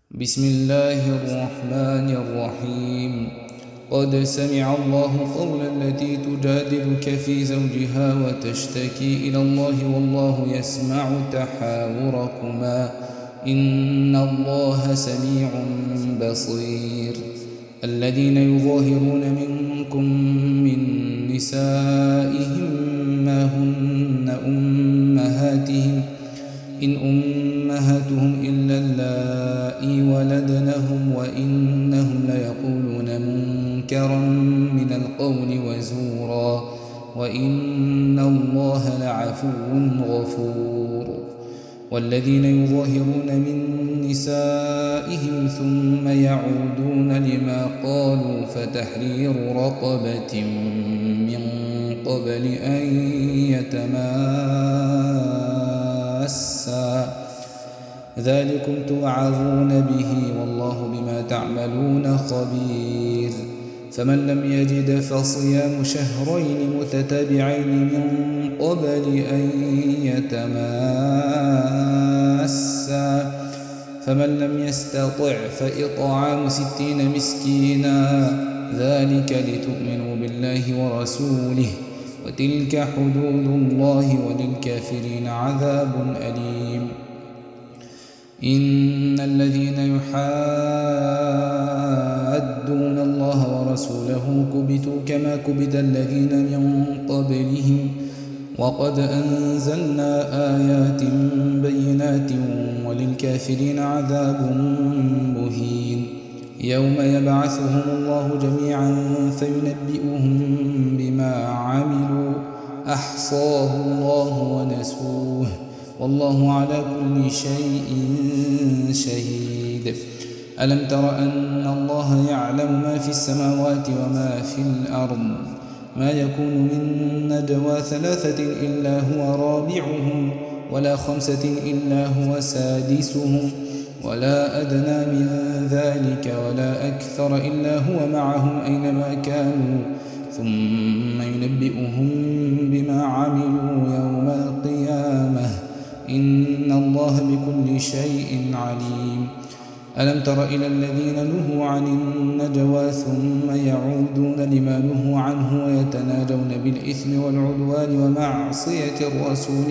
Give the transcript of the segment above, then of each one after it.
بسم الله الرحمن الرحيم. قد سمع الله قول التي تجادلك في زوجها وتشتكي إلى الله والله يسمع تحاوركما إن الله سميع بصير. الذين يظاهرون منكم من نسائهم ما هن أمهاتهم إن أمهاتهم إلا اللائي ولدنهم وإنهم ليقولون منكرا من القول وزورا وإن الله لعفو غفور. والذين يظاهرون من نسائهم ثم يعودون لما قالوا فتحرير رقبة من قبل أن يتماسا ذلكم توعظون به والله بما تعملون خبير. فمن لم يجد فصيام شهرين متتابعين من قبل أن يتماسا فمن لم يستطع فإطعام 60 مسكينا ذلك لتؤمنوا بالله ورسوله وتلك حدود الله وللكافرين عذاب أليم. إن الذين يحادون الله ورسوله كبتوا كما كبت الذين من قبلهم وقد أنزلنا آيات بينات وللكافرين عذاب مهين. يوم يبعثهم الله جميعا فينبئهم بما عملوا أحصاه الله ونسوه والله على كل شيء شهيد. ألم تر أن الله يعلم ما في السماوات وما في الأرض ما يكون من نجوى 3 إلا هو رابعهم ولا 5 إلا هو سادسهم ولا أدنى من ذلك ولا أكثر إلا هو معهم أينما كانوا ثم ينبئهم بما عملوا يوم القيامة إن الله بكل شيء عليم. ألم تر إلى الذين نهوا عن النجوى ثم يعودون لما نهوا عنه ويتناجون بالإثم والعدوان ومعصية الرسول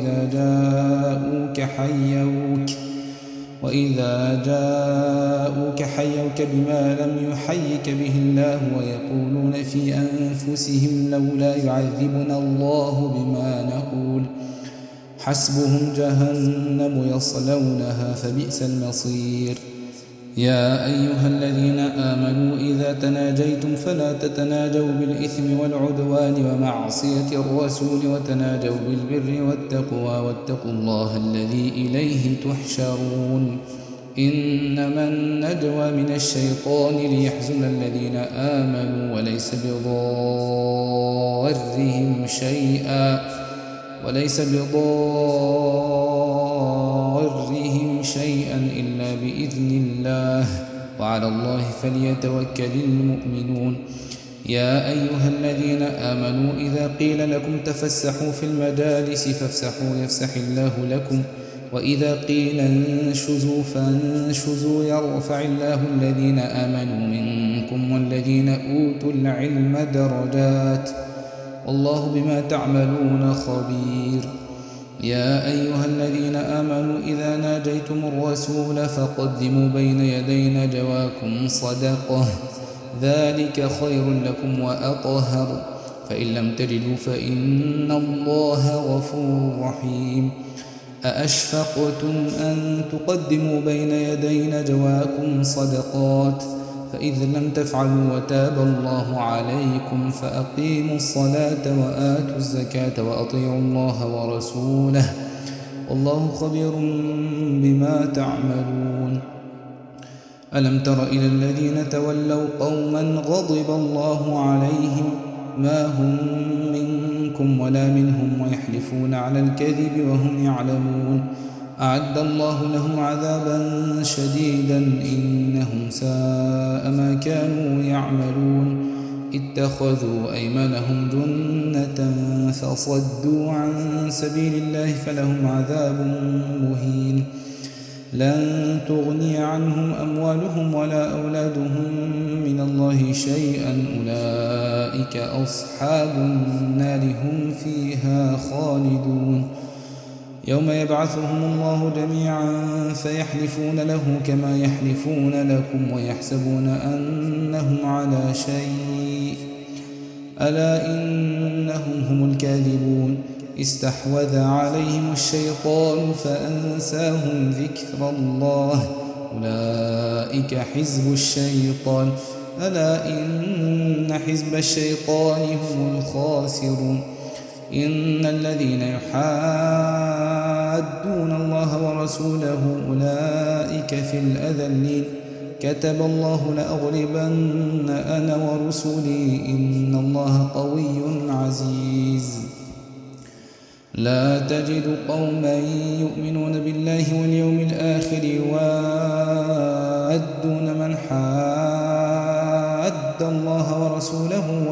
وإذا جاءوك حيوك بما لم يحيك به الله ويقولون في أنفسهم لولا يعذبنا الله بما نقول حسبهم جهنم يصلونها فبئس المصير. يا أيها الذين آمنوا إذا تناجيتم فلا تتناجوا بالإثم والعدوان ومعصية الرسول وتناجوا بالبر والتقوى واتقوا الله الذي إليه تحشرون. إنما النجوى من الشيطان ليحزن الذين آمنوا وليس بضارهم شيئا إلا بإذن الله وعلى الله فليتوكل المؤمنون. يا أيها الذين آمنوا إذا قيل لكم تفسحوا في المجالس فافسحوا يفسح الله لكم وإذا قيل انشزوا فانشزوا يرفع الله الذين آمنوا منكم والذين أوتوا العلم درجات والله بما تعملون خبير. يا أيها الذين آمنوا إذا ناجيتم الرسول فقدموا بين يدي نجواكم صدقة ذلك خير لكم وأطهر فإن لم تجدوا فإن الله غفور رحيم. أأشفقتم أن تقدموا بين يدي نجواكم صدقات فإذ لم تفعلوا وتاب الله عليكم فأقيموا الصلاة وآتوا الزكاة وأطيعوا الله ورسوله والله خبير بما تعملون. ألم تر إلى الذين تولوا قوما غضب الله عليهم ما هم منكم ولا منهم ويحلفون على الكذب وهم يعلمون أعد الله لهم عذابا شديدا إنهم ساء ما كانوا يعملون. اتخذوا أيمانهم جنة فصدوا عن سبيل الله فلهم عذاب مهين. لن تغني عنهم أموالهم ولا أولادهم من الله شيئا أولئك أصحاب النار هم فيها خالدون يوم يبعثهم الله جميعا فيحلفون له كما يحلفون لكم ويحسبون أنهم على شيء ألا إنهم هم الكاذبون استحوذ عليهم الشيطان فأنساهم ذكر الله أولئك حزب الشيطان ألا إن حزب الشيطان هم الخاسرون إن الذين يحادون الله ورسوله أولئك في الأذلين كتب الله لأغلبن أنا ورسلي إن الله قوي عزيز لا تجد قوما يؤمنون بالله واليوم الآخر يوادون من حاد الله ورسوله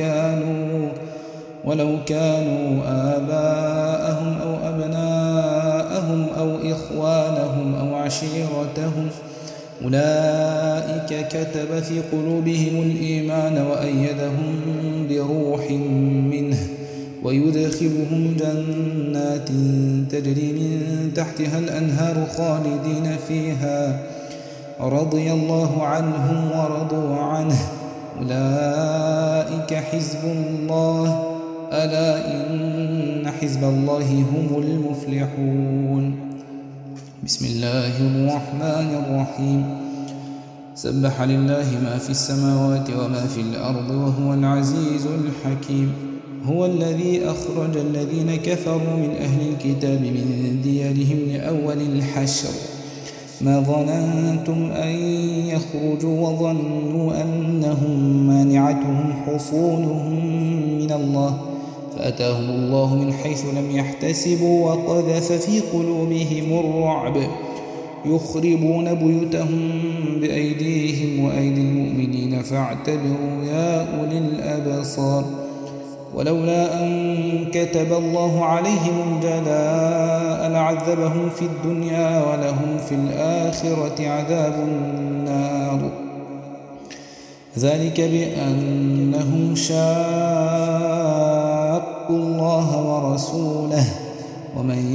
ولو كانوا آباءهم أو أبناءهم أو إخوانهم أو عشيرتهم أولئك كتب في قلوبهم الإيمان وأيدهم بروح منه ويدخلهم جنات تجري من تحتها الأنهار خالدين فيها رضي الله عنهم ورضوا عنه أولئك حزب الله ألا إن حزب الله هم المفلحون بسم الله الرحمن الرحيم سبح لله ما في السماوات وما في الأرض وهو العزيز الحكيم هو الذي أخرج الذين كفروا من أهل الكتاب من ديارهم لأول الحشر ما ظننتم أن يخرجوا وظنوا أنهم مانعتهم حصونهم من الله فأتاهم الله من حيث لم يحتسبوا وقذف في قلوبهم الرعب يخربون بيوتهم بأيديهم وأيدي المؤمنين فاعتبروا يا أولي الأبصار ولولا أن كتب الله عليهم الجلاء لعذبهم في الدنيا ولهم في الآخرة عذاب النار ذلك بأنهم شاقوا الله ورسوله ومن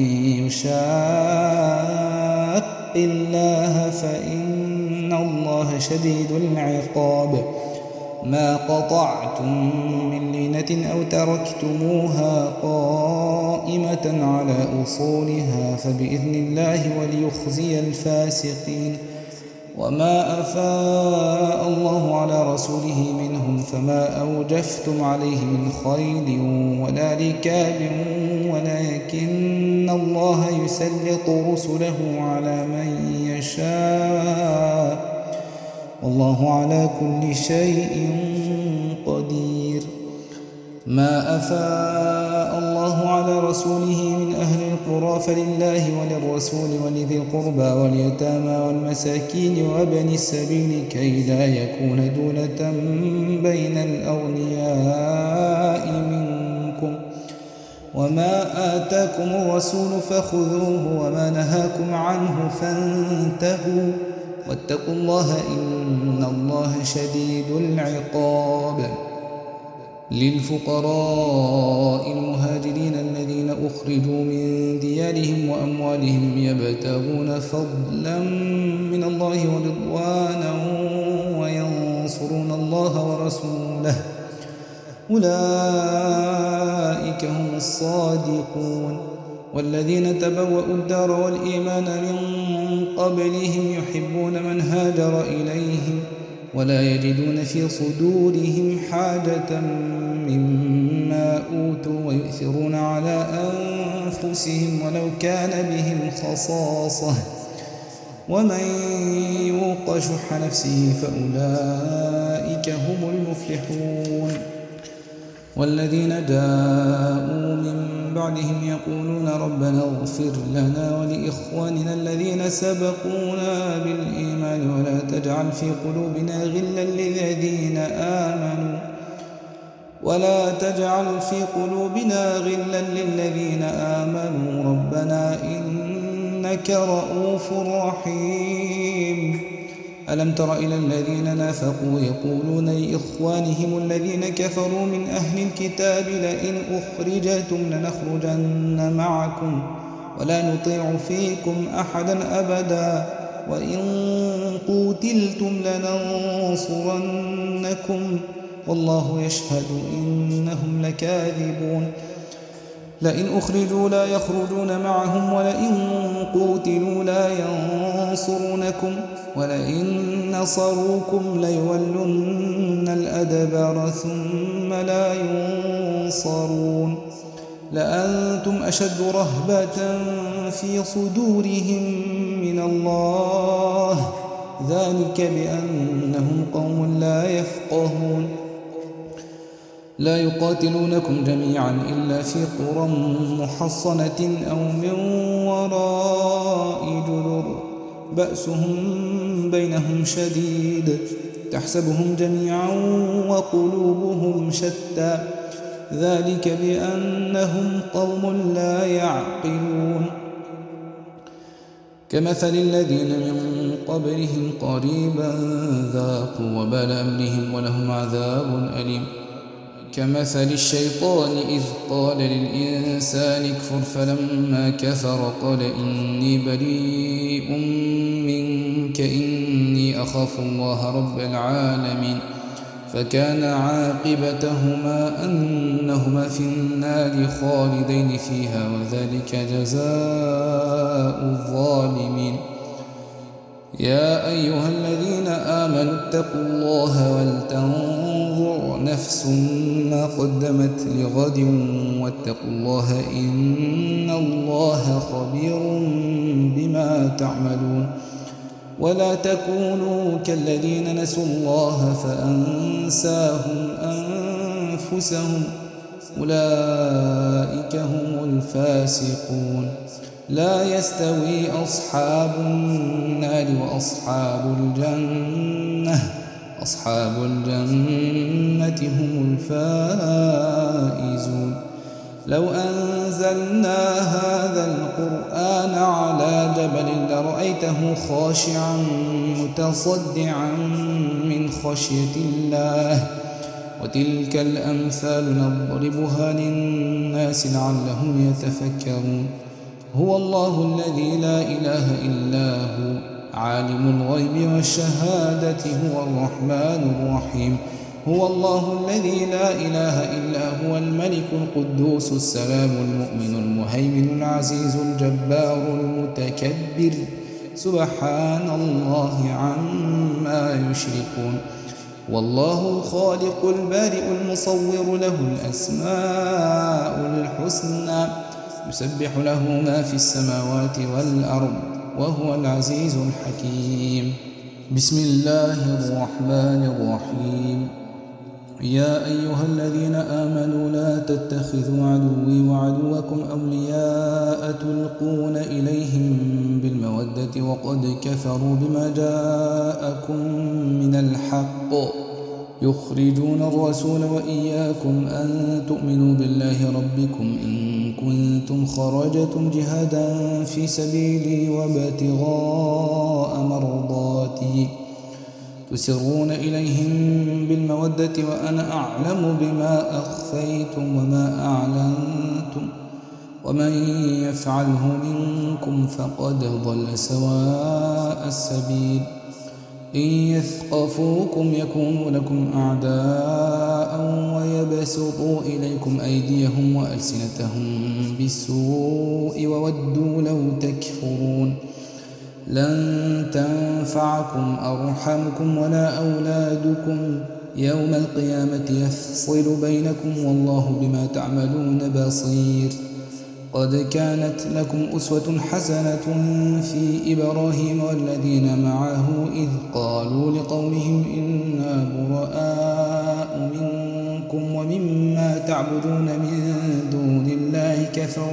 يشاق الله فإن الله شديد العقاب ما قطعتم من لينة أو تركتموها قائمة على أصولها فبإذن الله وليخزي الفاسقين وما أفاء الله على رسوله منهم فما أوجفتم عليه من خيل ولا ركاب ولكن الله يسلط رسله على من يشاء والله على كل شيء قدير ما أفاء الله على رسوله من أهل القرى فلله وللرسول ولذي القربى واليتامى والمساكين وابن السبيل كي لا يكون دولة بين الأغنياء منكم وما آتاكم الرسول فخذوه وما نهاكم عنه فانتهوا واتقوا الله إن الله شديد العقاب للفقراء المهاجرين الذين أخرجوا من ديارهم وأموالهم يبتغون فضلا من الله ورضوانا وينصرون الله ورسوله أولئك هم الصادقون والذين تبوأوا الدار والإيمان من قبلهم يحبون من هاجر إليهم ولا يجدون في صدورهم حاجة مما أوتوا ويؤثرون على أنفسهم ولو كان بهم خصاصة ومن يوق شح نفسه فأولئك هم المفلحون والذين جاءوا من بعدهم يقولون ربنا اغفر لنا ولإخواننا الذين سبقونا بالإيمان ولا تجعل في قلوبنا غلا للذين آمنوا ربنا إنك رؤوف رحيم. ألم تر إلى الذين نافقوا يقولون لإخوانهم الذين كفروا من أهل الكتاب لئن أخرجتم لنخرجن معكم ولا نطيع فيكم أحدا أبدا وإن قوتلتم لننصرنكم والله يشهد إنهم لكاذبون. لئن أخرجوا لا يخرجون معهم ولئن قوتلوا لا ينصرونكم ولئن نصروكم ليولن الأدبار ثم لا ينصرون. لأنتم أشد رهبة في صدورهم من الله ذلك بأنهم قوم لا يفقهون. لا يقاتلونكم جميعا إلا في قرى محصنة أو من وراء جدر بأسهم بينهم شديد تحسبهم جميعا وقلوبهم شتى ذلك بأنهم قوم لا يعقلون. كمثل الذين من قبلهم قريبا ذاقوا وبال أمرهم ولهم عذاب أليم. كمثل الشيطان إذ قال للإنسان اكفر فلما كفر قال إني بريء منك إني أخاف الله رب العالمين فكان عاقبتهما أنهما في النار خالدين فيها وذلك جزاء الظالمين. يا أيها الذين آمنوا اتقوا الله ولتنظر نفس ما قدمت لغد واتقوا الله إن الله خبير بما تعملون. ولا تكونوا كالذين نسوا الله فأنساهم أنفسهم أولئك هم الفاسقون. لا يستوي أصحاب النار وأصحاب الجنة هم الفائزون. لو أنزلنا هذا القرآن على جبل لرأيته خاشعا متصدعا من خشية الله وتلك الأمثال نضربها للناس لعلهم يتفكرون. هو الله الذي لا إله إلا هو عالم الغيب والشهادة هو الرحمن الرحيم. هو الله الذي لا إله إلا هو الملك القدوس السلام المؤمن المهيمن العزيز الجبار المتكبر سبحان الله عما يشركون. والله الخالق البارئ المصور له الأسماء الحسنى يسبح له ما في السماوات والأرض وهو العزيز الحكيم. بسم الله الرحمن الرحيم. يا أيها الذين آمنوا لا تتخذوا عدوي وعدوكم أولياء تلقون إليهم بالمودة وقد كفروا بما جاءكم من الحق يخرجون الرسول وإياكم أن تؤمنوا بالله ربكم إن كنتم خرجتم جهادا في سبيلي وابتغاء مرضاتي تسرون إليهم بالمودة وأنا أعلم بما أخفيتم وما أعلنتم ومن يفعله منكم فقد ضل سواء السبيل. إن يثقفوكم يكونوا لكم أعداء ويبسطوا إليكم أيديهم وألسنتهم بالسوء وودوا لو تكفرون. لن تنفعكم أرحامكم ولا أولادكم يوم القيامة يفصل بينكم والله بما تعملون بصير. قد كانت لكم أسوة حسنة في إبراهيم والذين معه إذ قالوا لقومهم إنا براء منكم ومما تعبدون من دون الله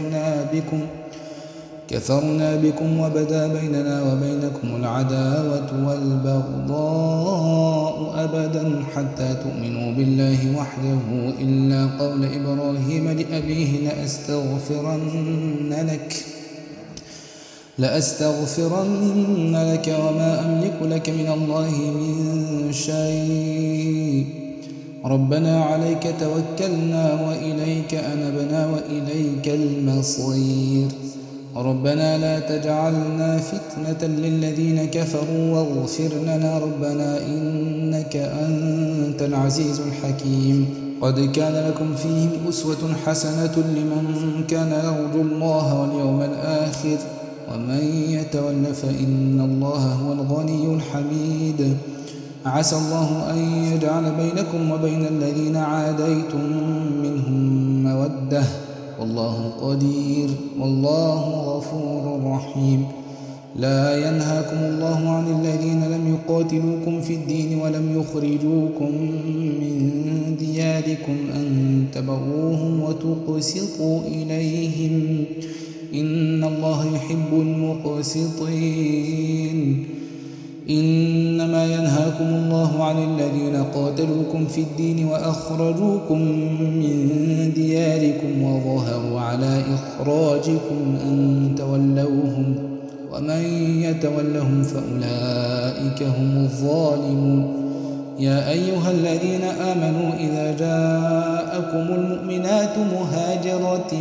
كفرنا بكم وبدا بيننا وبينكم العداوة والبغضاء أبدا حتى تؤمنوا بالله وحده إلا قول إبراهيم لأبيه لأستغفرن لك وما أملك لك من الله من شيء. ربنا عليك توكلنا وإليك أنبنا وإليك المصير. ربنا لا تجعلنا فتنة للذين كفروا واغفر لنا ربنا إنك أنت العزيز الحكيم. قد كان لكم فيهم أسوة حسنة لمن كان يرجو الله واليوم الآخر ومن يتول فإن الله هو الغني الحميد. عسى الله أن يجعل بينكم وبين الذين عاديتم منهم مودة والله قدير والله غفور رحيم. لا ينهاكم الله عن الذين لم يقاتلوكم في الدين ولم يخرجوكم من دياركم أن تبروهم وتقسطوا إليهم إن الله يحب المقسطين. إنما ينهاكم الله عن الذين قاتلوكم في الدين وأخرجوكم من دياركم وظهروا على إخراجكم أن تولوهم ومن يتولهم فأولئك هم الظالمون. يا أيها الذين آمنوا إذا جاءكم المؤمنات مهاجرات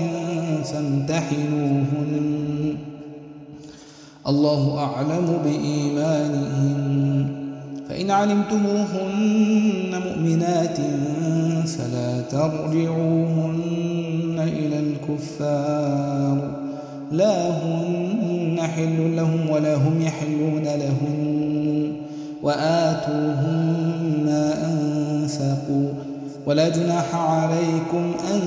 فامتحنوهن الله أعلم بإيمانهن فإن علمتموهن مؤمنات فلا ترجعوهن إلى الكفار لا هن حل لهم ولا هم يحلون لهن وآتوهم ما أنفقوا ولا جناح عليكم أن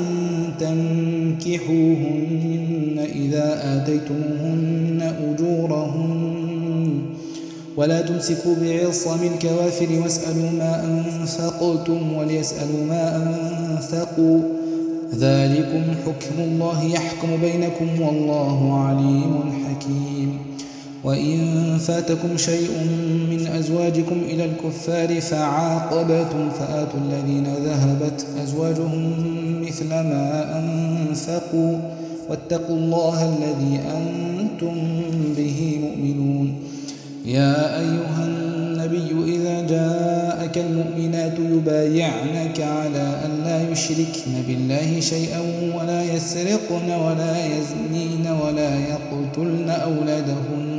تنكحوهن إذا آتيتموهن أجورهن ولا تمسكوا بعصم الكوافر واسألوا ما أنفقتم وليسألوا ما أنفقوا ذلكم حكم الله يحكم بينكم والله عليم حكيم. وإن فاتكم شيء من أزواجكم إلى الكفار فعاقبتم فآتوا الذين ذهبت أزواجهم مثل ما أنفقوا واتقوا الله الذي أنتم به مؤمنون. يا أيها النبي إذا جاءك المؤمنات يبايعنك على أن لا يشركن بالله شيئا ولا يسرقن ولا يزنين ولا يقتلن أولادهن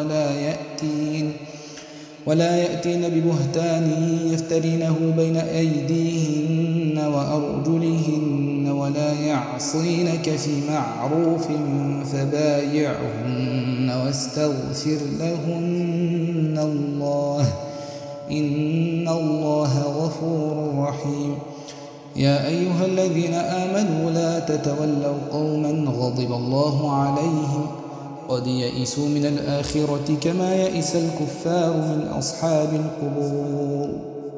ولا يأتين ببهتان يفترينه بين أيديهن وأرجلهن ولا يعصينك في معروف فبايعهن واستغفر لهن الله إن الله غفور رحيم. يا أيها الذين آمنوا لا تتولوا قوما غضب الله عليهم قد يئسوا من الآخرة كما يئس الكفار من أصحاب القبور.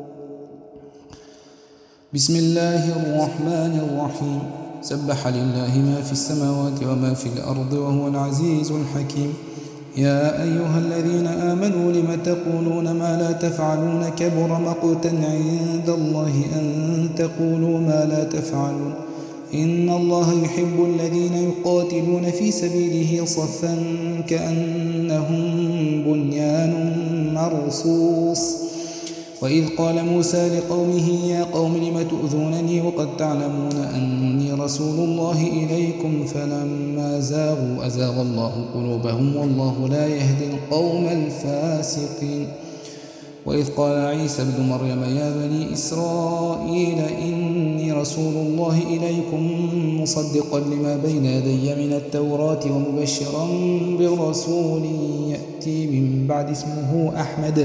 بسم الله الرحمن الرحيم. سبح لله ما في السماوات وما في الأرض وهو العزيز الحكيم. يا أيها الذين آمنوا لم تقولون ما لا تفعلون كبر مقتا عند الله أن تقولوا ما لا تفعلون إن الله يحب الذين يقاتلون في سبيله صفا كأنهم بنيان مرصوص. وإذ قال موسى لقومه يا قوم لم تؤذونني وقد تعلمون أني رسول الله إليكم فلما زاغوا أزاغ الله قلوبهم والله لا يهدي القوم الفاسقين. وإذ قال عيسى ابن مريم يا بني إسرائيل إني رسول الله إليكم مصدقا لما بين يدي من التوراة ومبشرا برسول يأتي من بعد اسمه أحمد.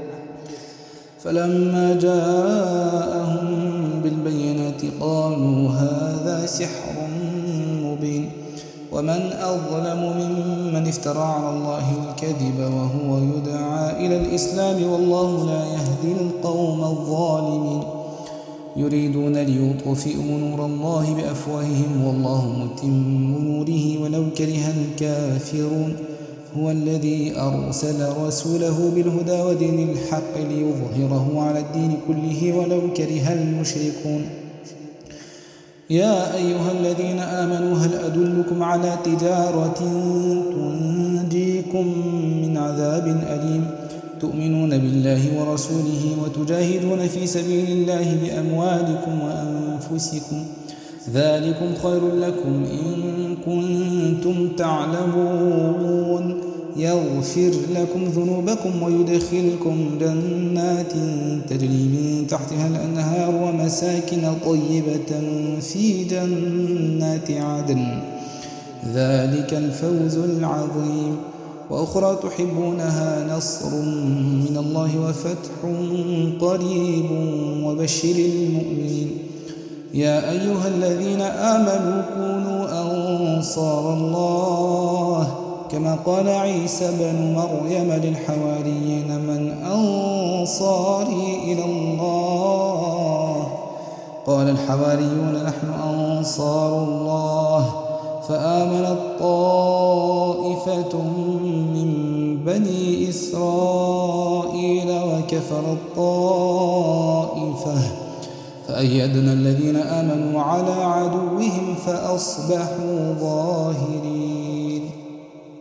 فلما جاءهم بالبينات قالوا هذا سحر مبين ومن أظلم ممن افترى على الله الكذب وهو يدعى إلى الإسلام والله لا يهدي القوم الظالمين. يريدون ليطفئوا نور الله بأفواههم والله متم نوره ولو كره الكافرون. هو الذي أرسل رسوله بالهدى ودين الحق ليظهره على الدين كله ولو كره المشركون. يا أيها الذين آمنوا هل أدلكم على تجارة تنجيكم من عذاب أليم تؤمنون بالله ورسوله وتجاهدون في سبيل الله بأموالكم وأنفسكم ذلكم خير لكم إن كنتم تعلمون يغفر لكم ذنوبكم ويدخلكم جنات تجري من تحتها الأنهار ومساكن طيبة في جنات عدن ذلك الفوز العظيم وأخرى تحبونها نصر من الله وفتح قريب وبشر المؤمنين يا أيها الذين آمنوا كونوا أنصار الله كما قال عيسى بن مريم للحواريين من أنصاري إلى الله قال الحواريون نحن أنصار الله فآمنت طائفة من بني إسرائيل وكفرت طائفة فأيدنا الذين آمنوا على عدوهم فأصبحوا ظاهرين